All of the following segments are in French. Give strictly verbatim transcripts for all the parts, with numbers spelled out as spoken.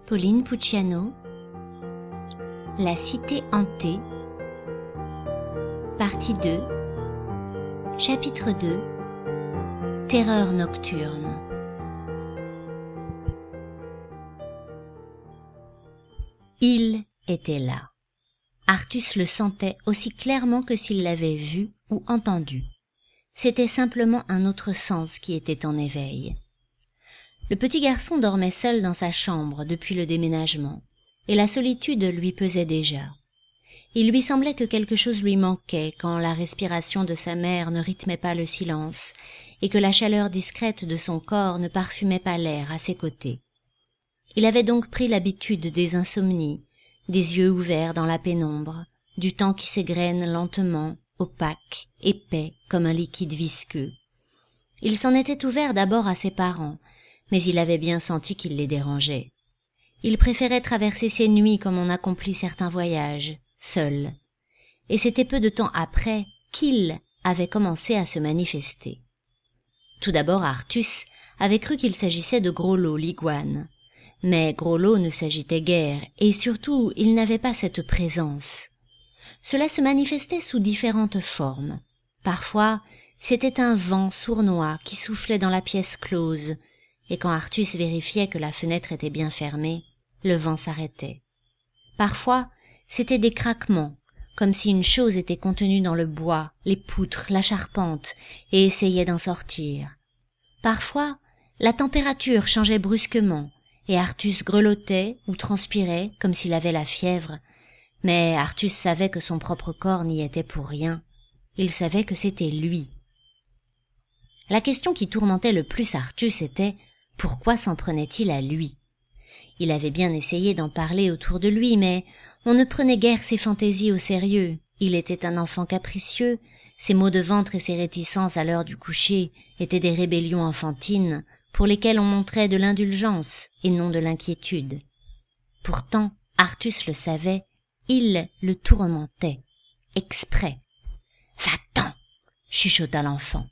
Pauline Pucciano, La cité hantée, partie deux, chapitre deux, Terreur nocturne. Il était là. Artus le sentait aussi clairement que s'il l'avait vu ou entendu. C'était simplement un autre sens qui était en éveil. Le petit garçon dormait seul dans sa chambre depuis le déménagement, et la solitude lui pesait déjà. Il lui semblait que quelque chose lui manquait quand la respiration de sa mère ne rythmait pas le silence, et que la chaleur discrète de son corps ne parfumait pas l'air à ses côtés. Il avait donc pris l'habitude des insomnies, des yeux ouverts dans la pénombre, du temps qui s'égrène lentement, opaque, épais comme un liquide visqueux. Il s'en était ouvert d'abord à ses parents, mais il avait bien senti qu'il les dérangeait. Il préférait traverser ses nuits comme on accomplit certains voyages, seul. Et c'était peu de temps après qu'il avait commencé à se manifester. Tout d'abord, Artus avait cru qu'il s'agissait de Grolot l'iguane. Mais Grolot ne s'agitait guère, et surtout il n'avait pas cette présence. Cela se manifestait sous différentes formes. Parfois, c'était un vent sournois qui soufflait dans la pièce close, et quand Artus vérifiait que la fenêtre était bien fermée, le vent s'arrêtait. Parfois, c'étaient des craquements, comme si une chose était contenue dans le bois, les poutres, la charpente, et essayait d'en sortir. Parfois, la température changeait brusquement, et Artus grelottait ou transpirait comme s'il avait la fièvre, mais Artus savait que son propre corps n'y était pour rien. Il savait que c'était lui. La question qui tourmentait le plus Artus était « Pourquoi s'en prenait-il à lui ?» Il avait bien essayé d'en parler autour de lui, mais on ne prenait guère ses fantaisies au sérieux. Il était un enfant capricieux, ses maux de ventre et ses réticences à l'heure du coucher étaient des rébellions enfantines pour lesquelles on montrait de l'indulgence et non de l'inquiétude. Pourtant, Artus le savait, il le tourmentait, exprès. « Va-t'en !» chuchota l'enfant.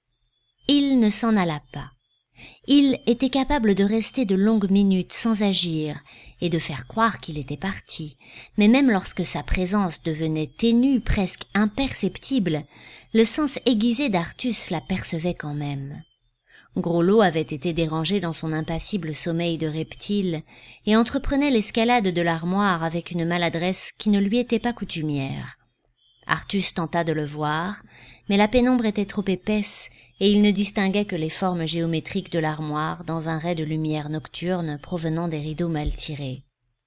Il ne s'en alla pas. Il était capable de rester de longues minutes sans agir et de faire croire qu'il était parti, mais même lorsque sa présence devenait ténue, presque imperceptible, le sens aiguisé d'Artus l'apercevait quand même. Grolot avait été dérangé dans son impassible sommeil de reptile et entreprenait l'escalade de l'armoire avec une maladresse qui ne lui était pas coutumière. Artus tenta de le voir, mais la pénombre était trop épaisse et il ne distinguait que les formes géométriques de l'armoire dans un rai de lumière nocturne provenant des rideaux mal tirés.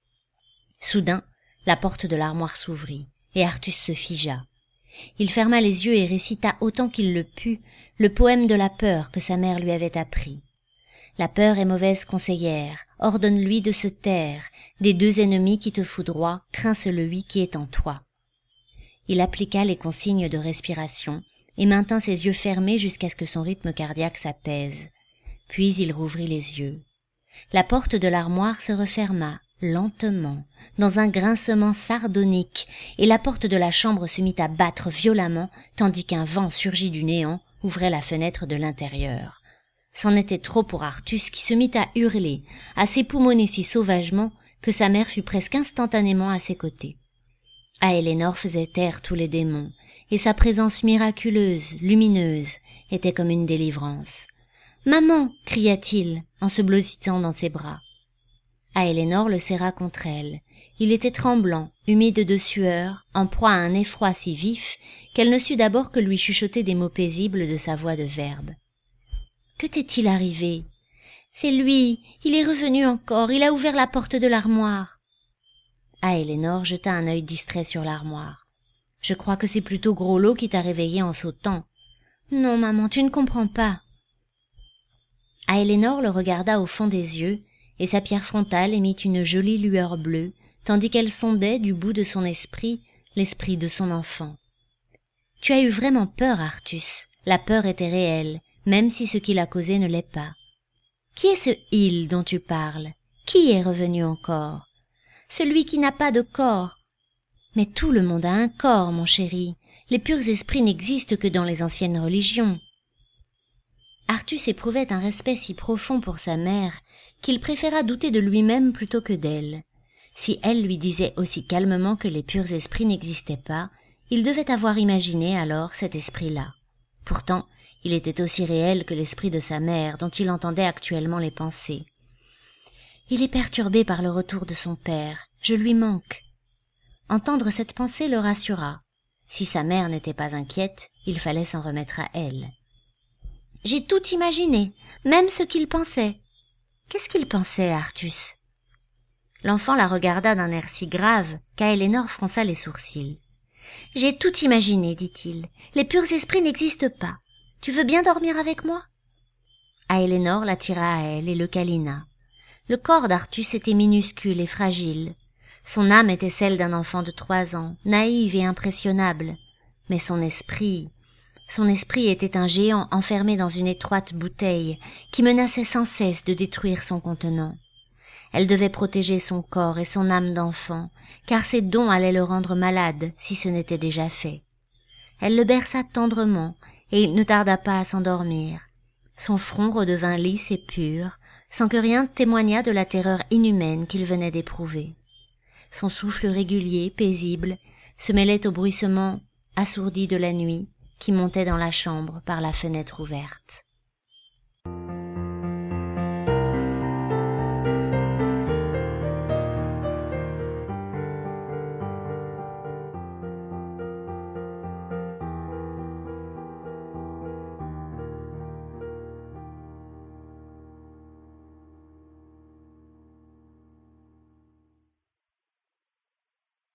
Soudain, la porte de l'armoire s'ouvrit et Artus se figea. Il ferma les yeux et récita autant qu'il le put le poème de la peur que sa mère lui avait appris. La peur est mauvaise conseillère, ordonne-lui de se taire, des deux ennemis qui te foudroient, crains celui qui est en toi. Il appliqua les consignes de respiration et maintint ses yeux fermés jusqu'à ce que son rythme cardiaque s'apaise. Puis il rouvrit les yeux. La porte de l'armoire se referma, lentement, dans un grincement sardonique, et la porte de la chambre se mit à battre violemment, tandis qu'un vent surgit du néant ouvrait la fenêtre de l'intérieur. C'en était trop pour Artus qui se mit à hurler, à s'époumoner si sauvagement que sa mère fut presque instantanément à ses côtés. Aélénor faisait taire tous les démons, et sa présence miraculeuse, lumineuse, était comme une délivrance. « Maman !» cria-t-il, en se blotissant dans ses bras. Aélénor le serra contre elle. Il était tremblant, humide de sueur, en proie à un effroi si vif qu'elle ne sut d'abord que lui chuchoter des mots paisibles de sa voix de verbe. « Que t'est-il arrivé ?»« C'est lui, il est revenu encore, il a ouvert la porte de l'armoire. » Aélénor jeta un œil distrait sur l'armoire. « Je crois que c'est plutôt Grolot qui t'a réveillé en sautant. »« Non, maman, tu ne comprends pas. » Aélénor le regarda au fond des yeux, et sa pierre frontale émit une jolie lueur bleue, tandis qu'elle sondait du bout de son esprit l'esprit de son enfant. « Tu as eu vraiment peur, Artus. La peur était réelle, même si ce qui l'a causée ne l'est pas. Qui est ce « il » dont tu parles? Qui est revenu encore? Celui qui n'a pas de corps. Mais tout le monde a un corps, mon chéri. Les purs esprits n'existent que dans les anciennes religions. Artus éprouvait un respect si profond pour sa mère qu'il préféra douter de lui-même plutôt que d'elle. Si elle lui disait aussi calmement que les purs esprits n'existaient pas, il devait avoir imaginé alors cet esprit-là. Pourtant, il était aussi réel que l'esprit de sa mère, dont il entendait actuellement les pensées. « Il est perturbé par le retour de son père. Je lui manque. » Entendre cette pensée le rassura. Si sa mère n'était pas inquiète, il fallait s'en remettre à elle. « J'ai tout imaginé, même ce qu'il pensait. » « Qu'est-ce qu'il pensait, Artus ?» L'enfant la regarda d'un air si grave qu'Aélénor fronça les sourcils. « J'ai tout imaginé, dit-il. Les purs esprits n'existent pas. Tu veux bien dormir avec moi ?» Aélénor l'attira à elle et le câlina. Le corps d'Artus était minuscule et fragile. Son âme était celle d'un enfant de trois ans, naïve et impressionnable. Mais son esprit... Son esprit était un géant enfermé dans une étroite bouteille qui menaçait sans cesse de détruire son contenant. Elle devait protéger son corps et son âme d'enfant, car ses dons allaient le rendre malade si ce n'était déjà fait. Elle le berça tendrement et il ne tarda pas à s'endormir. Son front redevint lisse et pur, sans que rien témoignât de la terreur inhumaine qu'il venait d'éprouver. Son souffle régulier, paisible, se mêlait au bruissement assourdi de la nuit qui montait dans la chambre par la fenêtre ouverte.